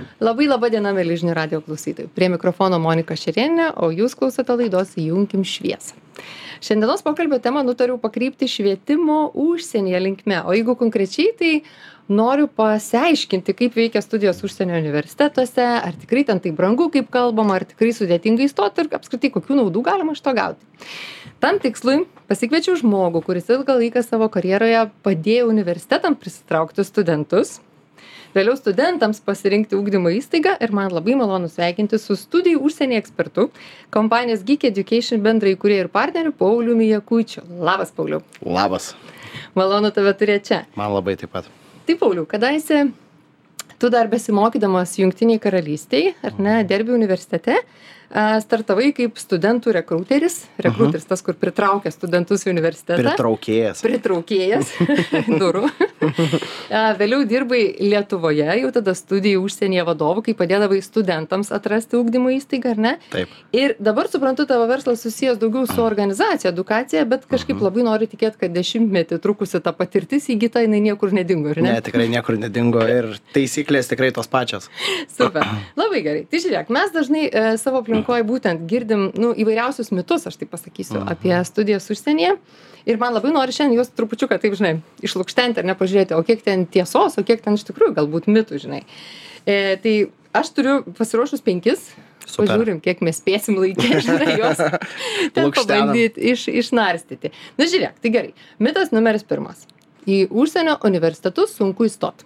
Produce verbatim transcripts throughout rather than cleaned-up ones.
Labai laba diena, mėly žinių radijo klausytojai. Prie mikrofono Monika Šerėnė, o jūs klausote laidos Įjunkim šviesą. Šiandienos pokalbio temą nutariau pakreipti švietimo užsienyje linkme. O jeigu konkrečiai, tai noriu pasiaiškinti, kaip veikia studijos užsienio universitetuose, ar tikrai ten tai brangu, kaip kalbama, ar tikrai sudėtinga įstoti ir apskritai kokių naudų galima iš to gauti. Tam tikslui pasikviečiau žmogų, kuris ilgą laiką savo karjeroje padėjo universitetam prisitraukti studentus, vėliau studentams pasirinkti ugdymo įstaigą ir man labai malonu sveikinti su studijų užsienį ekspertu, kompanijos Geek Education bendraįkūrėju ir partneriu Pauliumi Jakučiu. Labas, Pauliau. Labas. Malonu tave turėti čia. Man labai taip pat. Tai, Pauliau, kadaise tu dar besimokydamas Jungtiniai karalystėj, ar ne, Derby universitete, startavai kaip studentų rekruteris. Rekruteris tas, kur pritraukia studentus į universitetą. Pritraukėjas. Pritraukėjas. Durų. Vėliau dirbai Lietuvoje, jau tada studijų užsienyje vadovų, kai padėdavai studentams atrasti ugdymo įstaigą, ar ne? Taip. Ir dabar suprantu, tavo verslas susijęs daugiau su organizacija, edukacija, bet kažkaip labai noriu tikėti, kad dešimtmetį trukusi ta patirtis įgyta, jinai niekur nedingo, ar ne? Ne, tikrai niekur nedingo ir taisyklės tikrai tos pačios. Super. Labai gerai. Tai žiūrėk, mes dažnai e, savo aplinkoje būtent girdim nu, įvairiausius mitus, aš taip pasakysiu, Mhm. apie studijas užsienyje. Ir man labai nori šiandien juos trupučiuką, taip žinai, išlukštenti ir nepažiūrėti, o kiek ten tiesos, o kiek ten iš tikrųjų galbūt mitų, žinai. E, tai aš turiu pasiruošus penkis. Super. Pažiūrim, kiek mes spėsim laikyti, žinai, juos ten Lukštenam. pabandyti iš, išnarstyti. Na žiūrėk, tai gerai. Mitas numeris pirmas. Į užsienio universitetus sunku įstoti.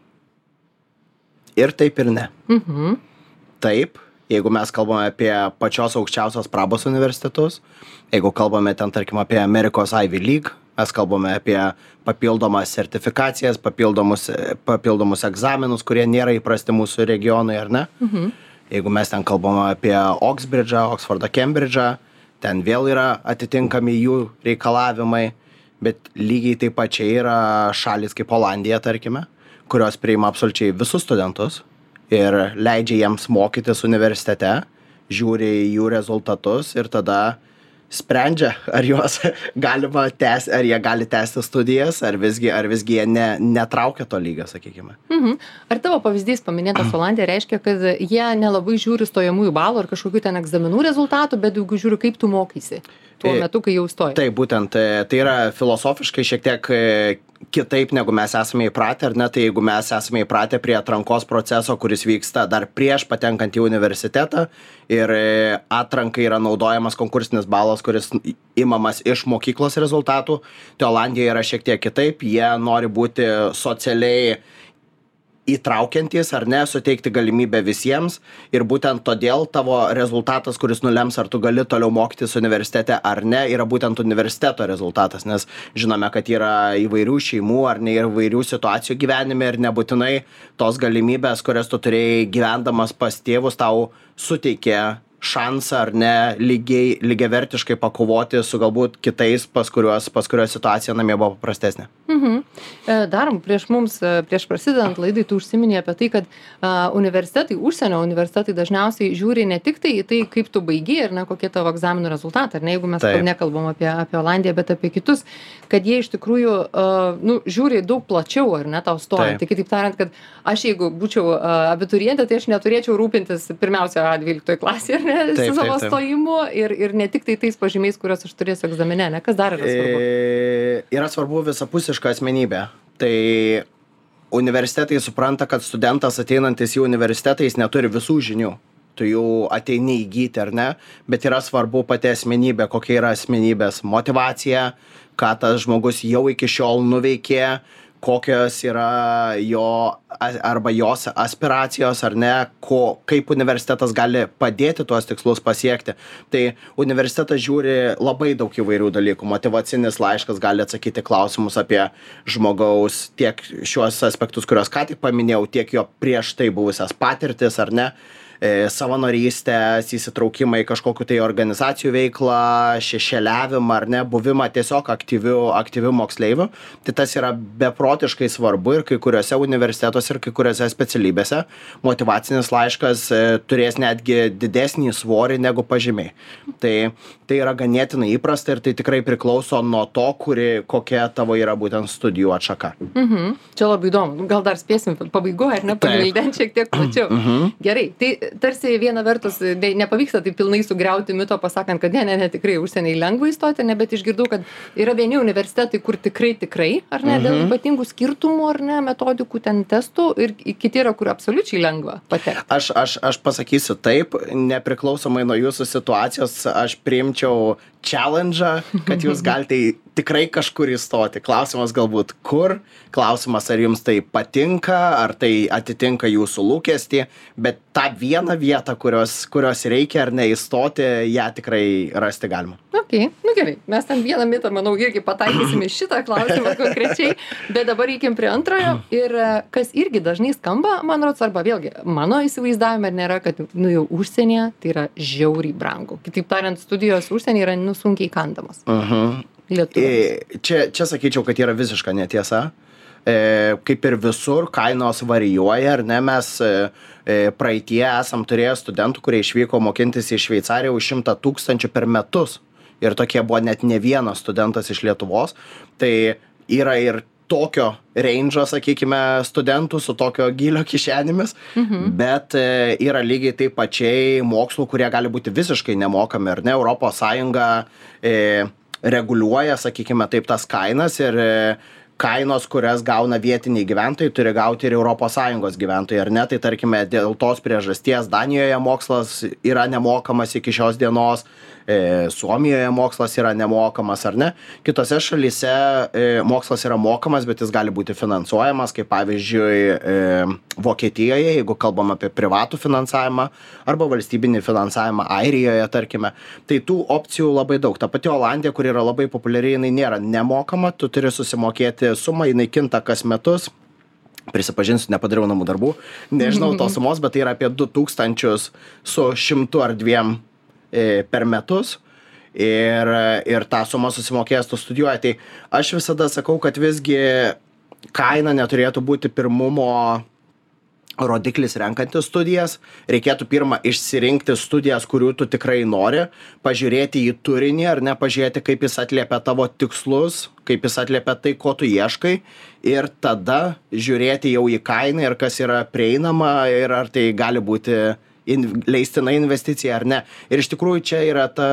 Ir taip ir ne. Mhm. Taip, jeigu mes kalbame apie pačios aukščiausios prabos universitetus, jeigu kalbame ten, tarkim, apie Amerikos Ivy League, mes kalbame apie papildomas sertifikacijas, papildomus, papildomus egzaminus, kurie nėra įprasti mūsų regionui, ar ne? Mhm. Jeigu mes ten kalbame apie Oxbridge'ą, Oxfordą, Cambridge'ą, ten vėl yra atitinkami jų reikalavimai, bet lygiai taip pačiai yra šalis kaip Olandija, tarkime, kurios priima absoliučiai visus studentus ir leidžia jiems mokytis universitete, žiūri į jų rezultatus ir tada sprendžia, ar juos galima tęsti, ar jie gali tęsti studijas, ar visgi, ar visgi jie ne, netraukia to lygio, sakykime. Mhm. Ar tavo pavyzdys paminėtas Olandija reiškia, kad jie nelabai žiūri stojamųjų balų ar kažkokių ten egzaminų rezultatų, bet daugiau žiūri, kaip tu mokaisi tuo metu, kai jau stoji? Taip, būtent, tai yra filosofiškai šiek tiek kitaip, negu mes esame įpratę, ar ne, tai jeigu mes esame įpratę prie atrankos proceso, kuris vyksta dar prieš patenkant į universitetą ir atrankai yra naudojamas konkursinis balas, kuris imamas iš mokyklos rezultatų, tai Olandijoje yra šiek tiek kitaip, jie nori būti socialiai įtraukiantys ar ne, suteikti galimybę visiems ir būtent todėl tavo rezultatas, kuris nulems, ar tu gali toliau mokytis universitete ar ne, yra būtent universiteto rezultatas, nes žinome, kad yra įvairių šeimų ar ne, įvairių situacijų gyvenime ir nebūtinai tos galimybės, kurias tu turėjai gyvendamas pas tėvus, tau suteikė šansą ar ne lygiai, lygiavertiškai pakovoti su galbūt kitais, pas kuriuos, pas kuriuos situacija namie buvo paprastesnė. Mhm. Dar prieš mums, prieš prasidedant laidai, tu užsiminė apie tai, kad uh, universitetai, užsienio universitetai dažniausiai žiūri ne tik tai į tai, kaip tu baigi ir ne kokie tavo egzaminų rezultatai, ar ne, jeigu mes Taip. nekalbam apie, apie Olandiją, bet apie kitus, kad jie iš tikrųjų uh, nu, žiūri daug plačiau, ar ne, tau stojant. Tai kitaip tariant, kad aš jeigu būčiau uh, abiturientė, tai aš neturėčiau rūpintis pirmiausia dvyliktoje klasėje, ar ne, Taip, su savo taip, taip. stojimu ir, ir ne tik tai tais pažymiais, kuriuos aš turėsiu egzamine, ne, kas dar yra svarbu? E, yra svarbu visapusiška asmenybė. Tai universitetai supranta, kad studentas ateinantis į universitetą, jis neturi visų žinių. Tu jų ateini įgyti ar ne, bet yra svarbu pati asmenybė, kokia yra asmenybės motyvacija, ką tas žmogus jau iki šiol nuveikė, kokios yra jo arba jos aspiracijos ar ne, ko, kaip universitetas gali padėti tuos tikslus pasiekti. Tai universitetas žiūri labai daug įvairių dalykų. Motyvacinis laiškas gali atsakyti klausimus apie žmogaus tiek šiuos aspektus, kuriuos ką tik paminėjau, tiek jo prieš tai buvusias patirtis ar ne. Savanorystės, įsitraukimą į kažkokiu tai organizacijų veiklą, šešėliavimą ar ne, buvimą tiesiog aktyvių, aktyvių moksleivių. Tai tas yra beprotiškai svarbu ir kai kuriuose universitetuose ir kai kuriuose specialybėse motyvacinis laiškas e, turės netgi didesnį svorį negu pažymiai. Tai, tai yra ganėtinai įprasta ir tai tikrai priklauso nuo to, kuri, kokia tavo yra būtent studijų atšaka. Mhm. Čia labai įdomu. Gal dar spėsim pabaigoje, ar ne, pagvildent šiek tiek plačiau. Mhm. Gerai, tai tarsi viena vertus ne, nepavyksta tai pilnai sugriauti mito, pasakant, kad ne, ne, ne, tikrai užsieniai lengva įstoti, ne, bet išgirdau, kad yra vieni universitetai, kur tikrai, tikrai, ar ne, dėl ypatingų skirtumų, ar ne, metodikų ten testų, ir kiti yra, kur absoliučiai lengva patekti. Aš, aš, aš pasakysiu taip, nepriklausomai nuo jūsų situacijos, aš priimčiau challenge, kad jūs galite tikrai kažkur įstoti. Klausimas galbūt kur, klausimas ar jums tai patinka, ar tai atitinka jūsų lūkestį, bet tą vieną vietą, kurios, kurios reikia ar neįstoti, ją tikrai rasti galima. Ok, nu gerai, mes ten vieną mitą, manau, irgi pataikysime šitą klausimą konkrečiai, bet dabar reikim prie antrojo ir kas irgi dažnai skamba, man rodos, arba vėlgi, mano įsivaizdavime nėra, kad, nu jau užsienyje tai yra žiauriai brangu. Kitaip tariant, studijos užsienyje yra, nu, sunkiai kandamos. Mhm. Lietuviams. Čia, čia sakyčiau, kad yra visiška netiesa. E, kaip ir visur, kainos varijuoja, ar ne, mes e, praeitie esam turėję studentų, kurie išvyko mokintis į Šveicariją už šimtą tūkstančių per metus. Ir tokie buvo net ne vienas studentas iš Lietuvos. Tai yra ir tokio range'o, sakykime, studentų su tokio gilio kišenėmis, mhm. bet e, yra lygiai taip pačiai mokslų, kurie gali būti visiškai nemokami, ar ne, Europos Sąjunga e, reguliuoja, sakykime, taip tas kainas ir e, kainos, kurias gauna vietiniai gyventojai, turi gauti ir Europos Sąjungos gyventojai, ar ne, tai tarkime, dėl tos priežasties Danijoje mokslas yra nemokamas iki šios dienos, e, Suomijoje mokslas yra nemokamas, ar ne. Kitose šalyse e, mokslas yra mokamas, bet jis gali būti finansuojamas, kaip pavyzdžiui e, Vokietijoje, jeigu kalbam apie privatų finansavimą, arba valstybinį finansavimą Airijoje, tarkime. Tai tų opcijų labai daug. Ta pati Olandija, kur yra labai populiari, jinai nėra nemokama, tu turi susimokėti sumą, jinai kinta kas metus. Prisipažinsiu, nepadariau namų darbų, nežinau tos sumos, bet tai yra apie du tūkstančius su šimtu ar dviem e, per metus. Ir, ir tą sumą susimokėjęs tu studijuoji. Tai aš visada sakau, kad visgi kaina neturėtų būti pirmumo rodiklis renkantis studijas. Reikėtų pirmą išsirinkti studijas, kurių tu tikrai nori, pažiūrėti į turinį ar ne, pažiūrėti, kaip jis atliepia tavo tikslus, kaip jis atliepia tai, ko tu ieškai, ir tada žiūrėti jau į kainą ir kas yra prieinama ir ar tai gali būti in, leistina investicija ar ne. Ir iš tikrųjų čia yra ta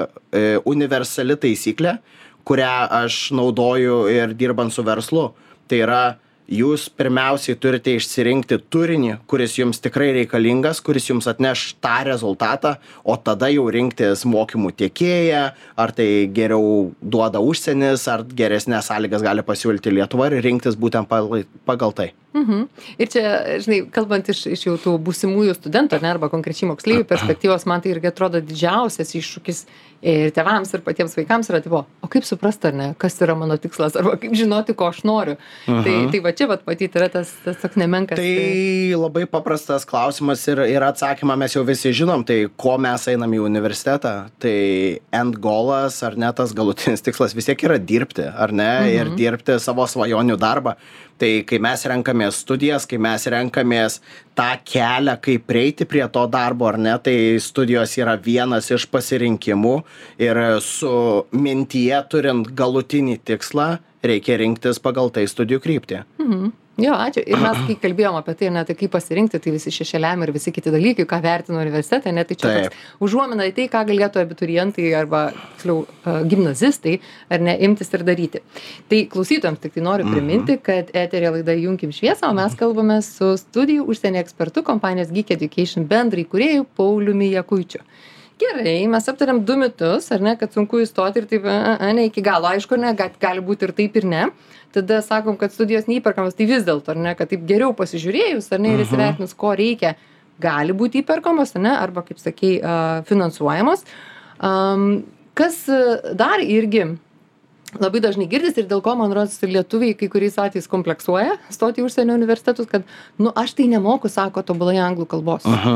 e, universali taisyklė, kurią aš naudoju ir dirbant su verslu. Tai yra, jūs pirmiausiai turite išsirinkti turinį, kuris jums tikrai reikalingas, kuris jums atneš tą rezultatą, o tada jau rinktis mokymų tiekėją, ar tai geriau duoda užsienis, ar geresnės sąlygas gali pasiūlyti Lietuva ir rinktis būtent pagal tai. Mhm. Ir čia, žinai, kalbant iš, iš jau tų būsimųjų studentų, ne, arba konkrečiai moksleivių perspektyvos, man tai irgi atrodo didžiausias iššūkis ir tėvams, ir patiems vaikams yra, tipo, o kaip suprasti, ar ne, kas yra mano tikslas, arba kaip žinoti, ko aš noriu. Mhm. Tai, tai va čia, vat, matyti, yra tas, tas toks nemenkas. Tai labai paprastas klausimas ir, ir atsakymą mes jau visi žinom, tai ko mes einam į universitetą, tai end goalas, ar ne, tas galutinis tikslas vis tiek yra dirbti, ar ne, mhm. ir dirbti savo svajonių darbą. Tai kai mes renkamės studijas, kai mes renkamės tą kelią, kaip prieiti prie to darbo, ar ne, tai studijos yra vienas iš pasirinkimų ir su mintyje turint galutinį tikslą, reikia rinktis pagal tai studijų kryptį. Mhm. Jo, ačiū. Ir mes, kai kalbėjom apie tai, ne, tai kaip pasirinkti, tai visi šešėliam ir visi kiti dalykai, ką vertino universitetą, ne, tai čia toks užuomina į tai, ką galėtų abiturientai arba, tiksliau, gimnazistai, ar ne, imtis ir daryti. Tai klausytojams tik tai noriu priminti, kad eteryje laida Junkim šviesą, o mes kalbame su studijų užsienio ekspertu kompanijos Geek Education bendraįkūrėju Pauliumi Jakuičiu. Gerai, mes aptarėm du mitus, ar ne, kad sunku įstoti ir taip, a, a, ne iki galo, aišku, ne, gali būti ir taip ir ne. Tada sakom, kad studijos neįperkamos, tai vis dėlto, ar ne, kad taip geriau pasižiūrėjus, ar ne, ir įsivertinus, ko reikia, gali būti įperkamos, ar ne, arba, kaip sakei, finansuojamos. Kas dar irgi labai dažnai girdis ir dėl ko, man rodos, lietuviai kai kuriais atvejais kompleksuoja stoti į užsienio universitetus, kad, nu, aš tai nemoku, sako, tobulai anglų kalbos. Aha.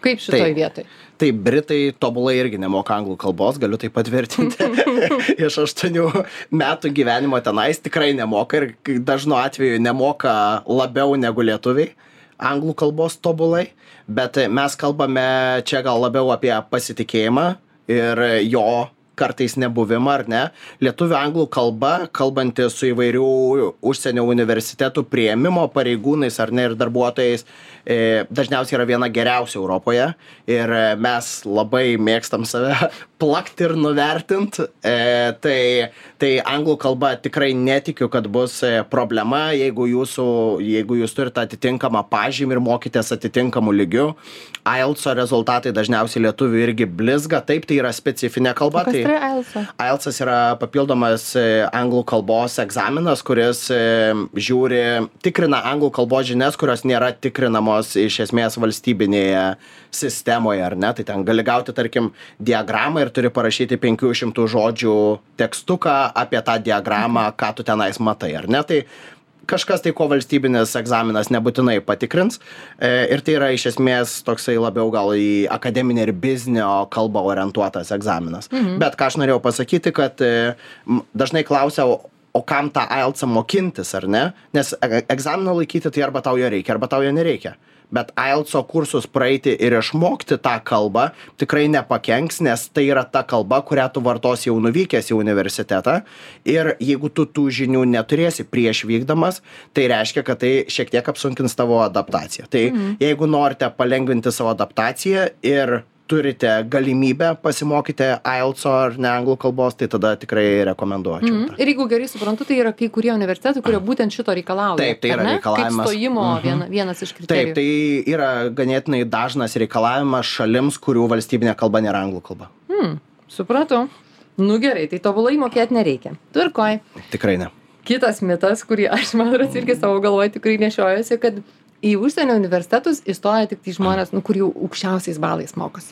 Kaip šitoj vietoj? Tai Britai tobulai irgi nemoka anglų kalbos, galiu tai patvirtinti. Iš aštuonių metų gyvenimo tenais tikrai nemoka ir dažnu atveju nemoka labiau negu lietuviai anglų kalbos tobulai, bet mes kalbame čia gal labiau apie pasitikėjimą ir jo kartais nebuvimą, ar ne. Lietuvių anglų kalba, kalbanti su įvairių užsienio universitetų priėmimo pareigūnais, ar ne, ir darbuotojais, e, dažniausiai yra viena geriausia Europoje ir mes labai mėgstam save plakti ir nuvertint. E, tai, tai anglų kalba tikrai netikiu, kad bus problema, jeigu, jūsų, jeigu jūs turite atitinkamą pažymį ir mokitės atitinkamų lygių. I E L T S rezultatai dažniausiai lietuvių irgi blizga, taip, tai yra specifinė kalba. Kas tai tai yra I E L T S? I E L T S yra papildomas anglų kalbos egzaminas, kuris žiūri, tikrina anglų kalbos žinias, kurios nėra tikrinamos iš esmės valstybinėje sistemoje, ar ne? Tai ten gali gauti, tarkim, diagramą ir turi parašyti penkių šimtų žodžių tekstuką apie tą diagramą, ką tu tenais matai, ar ne? Tai kažkas tai, ko valstybinis egzaminas nebūtinai patikrins. E, ir tai yra iš esmės toksai labiau gal į akademinę ir biznio kalbą orientuotas egzaminas. Mhm. Bet ką aš norėjau pasakyti, kad e, dažnai klausia, o, o kam tą I E L T S mokintis, ar ne? Nes egzaminą laikyti tai arba tau jo reikia, arba tau jo nereikia. Bet I E L T S kursus praeiti ir išmokti tą kalbą tikrai nepakenks, nes tai yra ta kalba, kurią tu vartosi jau nuvykęs į universitetą. Ir jeigu tu tų žinių neturėsi prieš vykdamas, tai reiškia, kad tai šiek tiek apsunkins tavo adaptaciją. Tai mhm. jeigu norite palengvinti savo adaptaciją ir turite galimybę pasimokyti I E L T S ar ne anglų kalbos, tai tada tikrai rekomenduočiau. Mm. Ir jeigu gerai suprantu, tai yra kai kurie universitetai, kurie būtent šito reikalauja. Taip, tai yra reikalavimas. Kaip stojimo mm-hmm. viena, vienas iš kriterijų. Taip, tai yra ganėtinai dažnas reikalavimas šalims, kurių valstybinė kalba nėra anglų kalba. Mm. Supratau. Nu gerai, tai tobulai mokėti nereikia. Tvarkoj. Tikrai ne. Kitas mitas, kurį aš, man rodos, irgi savo galvoje tikrai nešiojuosi, kad į užsienio universitetus įstoja tik tai žmonės, nu, kur jau aukščiausiais balais mokosi.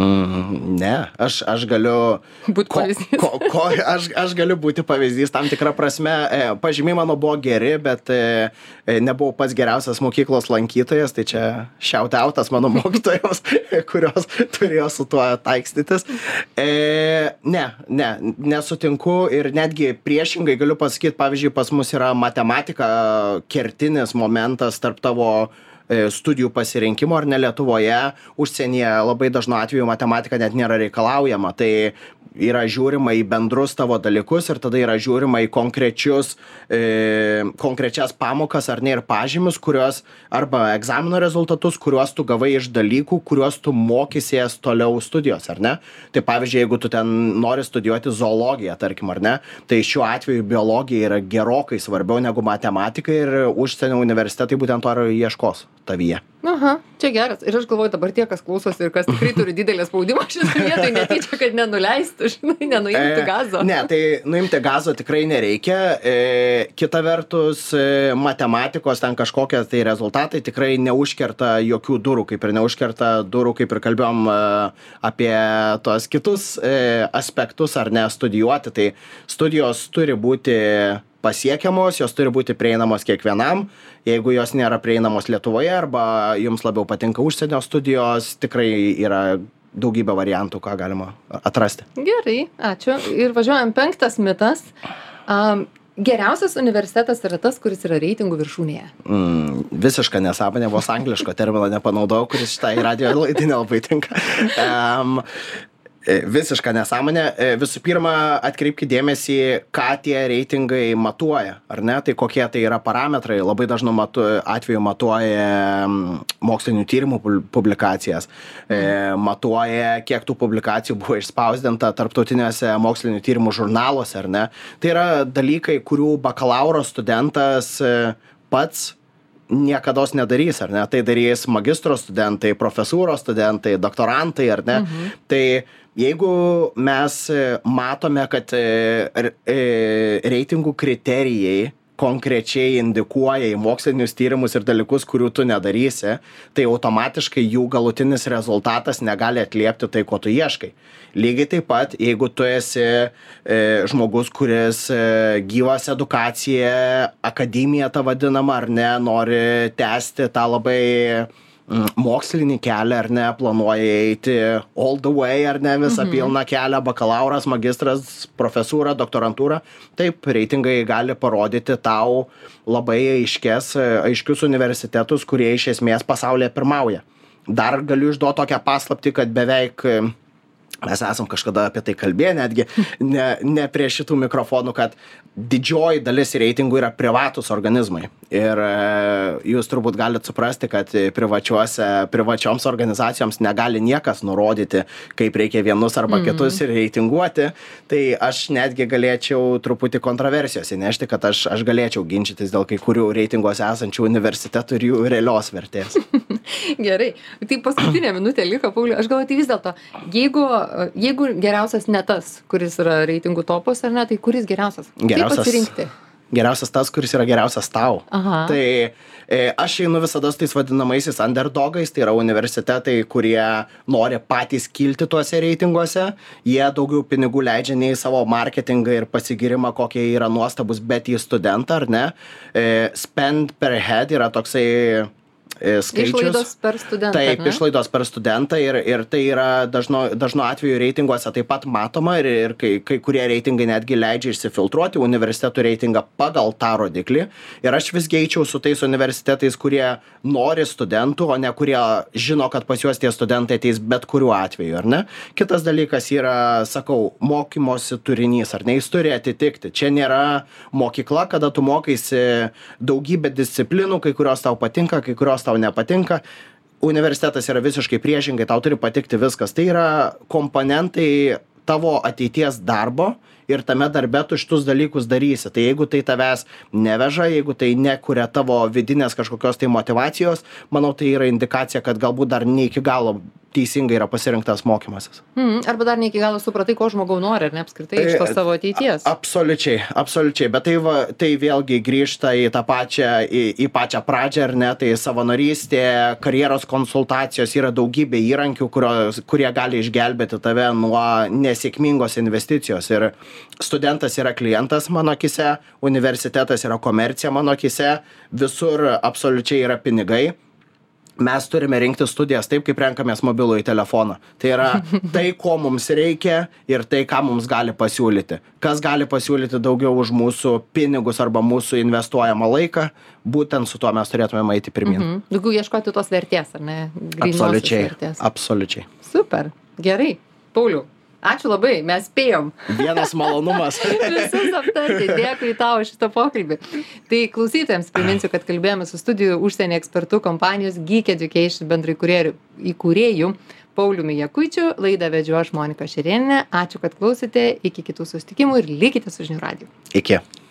Mm, ne, aš, aš galiu būti pavyzdys. Ko, ko, aš, aš galiu būti pavyzdys tam tikrą prasme. E, pažymiai mano buvo geri, bet e, nebuvau pats geriausias mokyklos lankytojas, tai čia shout-outas mano mokytojos, kurios turėjo su tuo taikstytis. E, ne, ne, nesutinku ir netgi priešingai galiu pasakyti, pavyzdžiui, pas mus yra matematika kertinis momentas tarp tavo studijų pasirinkimo, ar ne. Lietuvoje, užsienyje labai dažnu atveju matematika net nėra reikalaujama. Tai yra žiūrima į bendrus tavo dalykus ir tada yra žiūrima į konkrečius, e, konkrečias pamokas ar ne ir pažymius, kurios arba egzamino rezultatus, kuriuos tu gavai iš dalykų, kuriuos tu mokysies toliau studijos, ar ne. Tai pavyzdžiui, jeigu tu ten nori studijuoti zoologiją, tarkim, ar ne, tai šiuo atveju biologija yra gerokai svarbiau negu matematika ir užsienio universitetai būtent to ir ieškos tavyje. Aha, čia geras. Ir aš galvoju dabar tie, kas klausosi ir kas tikrai turi didelį spaudimą šitą vietą, netyčia, kad nenuleistų, žinai, nenuimti gazo. E, ne, tai nuimti gazo tikrai nereikia. E, kita vertus, e, matematikos ten kažkokie tai rezultatai tikrai neužkerta jokių durų, kaip ir neužkerta durų, kaip ir kalbėjom e, apie tos kitus e, aspektus ar ne studijuoti. Tai studijos turi būti pasiekiamos, jos turi būti prieinamos kiekvienam. Jeigu jos nėra prieinamos Lietuvoje arba jums labiau patinka užsienio studijos, tikrai yra daugybė variantų, ką galima atrasti. Gerai, ačiū. Ir važiuojam penktas mitas. Um, geriausias universitetas yra tas, kuris yra reitingų viršūnėje. Mm, visiška nesąmonė, vos angliško termino nepanaudojau, kuris šitai radijo laidai nelabai tinka. Um, Visiška nesąmonė. Visų pirma, atkreipkite dėmesį, ką tie reitingai matuoja, ar ne? Tai kokie tai yra parametrai. Labai dažnu matu, atveju matuoja mokslinių tyrimų publikacijas. Mm. Matuoja, kiek tų publikacijų buvo išspausdinta tarptautiniuose mokslinių tyrimų žurnaluose, ar ne? Tai yra dalykai, kurių bakalauro studentas pats niekados nedarys, ar ne? Tai darys magistro studentai, profesūros studentai, doktorantai, ar ne? Mhm. Tai jeigu mes matome, kad reitingų kriterijai konkrečiai indikuoja į mokslinius tyrimus ir dalykus, kurių tu nedarysi, tai automatiškai jų galutinis rezultatas negali atliepti tai, ko tu ieškai. Lygiai taip pat, jeigu tu esi e, žmogus, kuris e, gyvas edukacija, akademija ta vadinama, ar ne, nori tęsti tą labai mokslinį kelią, ar ne, planuoji eiti all the way, ar ne, visą mhm. pilną kelią, bakalauras, magistras, profesūra, doktorantūra, taip, reitingai gali parodyti tau labai aiškės, aiškius universitetus, kurie iš esmės pasaulyje pirmauja. Dar galiu išduoti tokią paslaptį, kad beveik mes esam kažkada apie tai kalbėję, netgi ne, ne prie šitų mikrofonų, kad didžioji dalis reitingų yra privatus organizmai. Ir e, jūs turbūt galite suprasti, kad privačiuose, privačioms organizacijoms negali niekas nurodyti, kaip reikia vienus arba mm. kitus reitinguoti. Tai aš netgi galėčiau truputį kontroversijos įnešti, kad aš, aš galėčiau ginčytis dėl kai kurių reitinguose esančių universitetų ir jų realios vertės. Gerai. Tai paskutinė minutė liko, Pauliau. Aš galvoju, tai vis dėlto, jeigu, jeigu geriausias ne tas, kuris yra reitingų topos, ar ne, tai kuris geriausias? Geriausias, kaip atsirinkti? Geriausias tas, kuris yra geriausias tau. Aha. Tai e, aš einu visada su tais vadinamaisiais underdogais, tai yra universitetai, kurie nori patys kilti tuose reitinguose. Jie daugiau pinigų leidžia ne į savo marketingą ir pasigirimą, kokie yra nuostabus, bet į studentą, ar ne. E, spend per head yra toksai skaičius. Išlaidos per studentą. Taip, ne? išlaidos per studentą ir, ir tai yra dažno, dažno atveju reitinguose taip pat matoma ir, ir kai, kai kurie reitingai netgi leidžia išsifiltruoti universitetų reitingą pagal tą rodiklį. Ir aš vis geičiau su tais universitetais, kurie nori studentų, o ne kurie žino, kad pas juos tie studentai ateis bet kuriuo atveju, ar ne? Kitas dalykas yra, sakau, mokymosi turinys, ar ne, jis turi atitikti. Čia nėra mokykla, kada tu mokaisi daugybę disciplinų, kai kurios tau patinka, kai kurios tau nepatinka. Universitetas yra visiškai priešingai, tau turi patikti viskas. Tai yra komponentai tavo ateities darbo ir tame darbe tu šitus dalykus darysi. Tai jeigu tai tavęs neveža, jeigu tai nekuria tavo vidinės kažkokios tai motyvacijos, manau, tai yra indikacija, kad galbūt dar ne iki galo teisingai yra pasirinktas mokymasis. Mm, arba dar ne iki galo supratai, ko žmogau nori, ar ne apskritai iš to savo ateities. A, absoliučiai, absoliučiai, bet tai, va, tai vėlgi grįžta į tą pačią, į, į pačią pradžią, ar ne, tai savanorystė, karjeros konsultacijos, yra daugybė įrankių, kurios, kurie gali išgelbėti tave nuo nesėkmingos investicijos. Ir studentas yra klientas mano akise, universitetas yra komercija mano akise, visur absoliučiai yra pinigai. Mes turime rinkti studijas taip, kaip renkamės mobilųjį telefoną. Tai yra tai, ko mums reikia ir tai, ką mums gali pasiūlyti. Kas gali pasiūlyti daugiau už mūsų pinigus arba mūsų investuojamą laiką, būtent su tuo mes turėtume eiti pirmyn. Mhm. Daugiau ieškoti tos vertės, ar ne? Absoliučiai, absoliučiai. Super, gerai. Pauliau, ačiū labai, mes spėjom. Vienas malonumas. Visus aptarti, dėkui tau šitą pokalbį. Tai klausytojams priminsiu, kad kalbėjome su studijų užsienio ekspertų kompanijos Geek Education bendrai įkūrėju Pauliumi Jakučiu. Laidą vedžiau aš, Monika Šerėnienė. Ačiū, kad klausėte. Iki kitų susitikimų ir likite su žinių radiju. Iki.